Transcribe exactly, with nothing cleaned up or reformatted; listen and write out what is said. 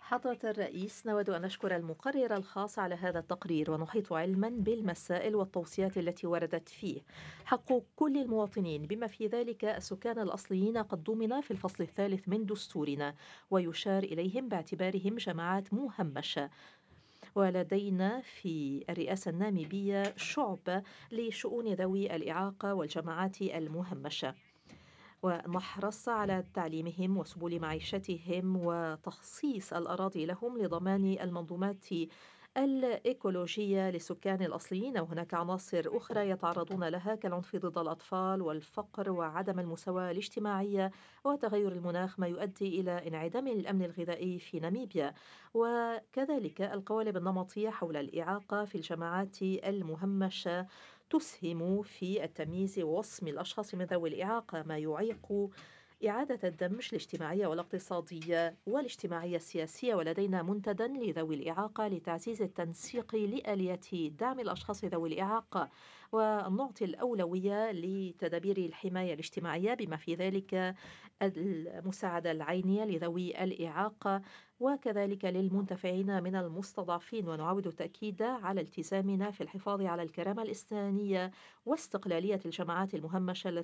حضرة الرئيس، نود أن نشكر المقرر الخاص على هذا التقرير، ونحيط علما بالمسائل والتوصيات التي وردت فيه. حق كل المواطنين بما في ذلك السكان الأصليين قد ضمن في الفصل الثالث من دستورنا، ويشار إليهم باعتبارهم جماعات مهمشة. ولدينا في الرئاسة الناميبية شعب لشؤون ذوي الإعاقة والجماعات المهمشة، ونحرص على تعليمهم وسبل معيشتهم وتخصيص الأراضي لهم لضمان المنظومات الإيكولوجية للسكان الأصليين. وهناك عناصر أخرى يتعرضون لها كالعنف ضد الأطفال والفقر وعدم المساواة الاجتماعية وتغير المناخ، ما يؤدي إلى انعدام الأمن الغذائي في ناميبيا، وكذلك القوالب النمطية حول الإعاقة في الجماعات المهمشة تسهم في التمييز ووصم الأشخاص من ذوي الإعاقة، ما يعيق إعادة الدمج الاجتماعية والاقتصادية والاجتماعية السياسية. ولدينا منتدى لذوي الإعاقة لتعزيز التنسيق لآليات دعم الأشخاص ذوي الإعاقة، ونعطي الأولوية لتدابير الحماية الاجتماعية بما في ذلك المساعدة العينية لذوي الإعاقة، وكذلك للمنتفعين من المستضعفين. ونعود التأكيد على التزامنا في الحفاظ على الكرامة الإنسانية واستقلالية الجماعات المهمشة